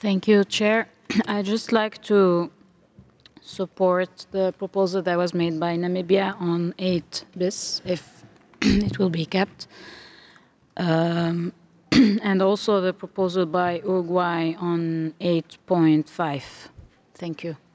Thank you, Chair. I'd just like to support the proposal that was made by Namibia on 8 bis, if it will be kept, and also the proposal by Uruguay on 8.5. Thank you.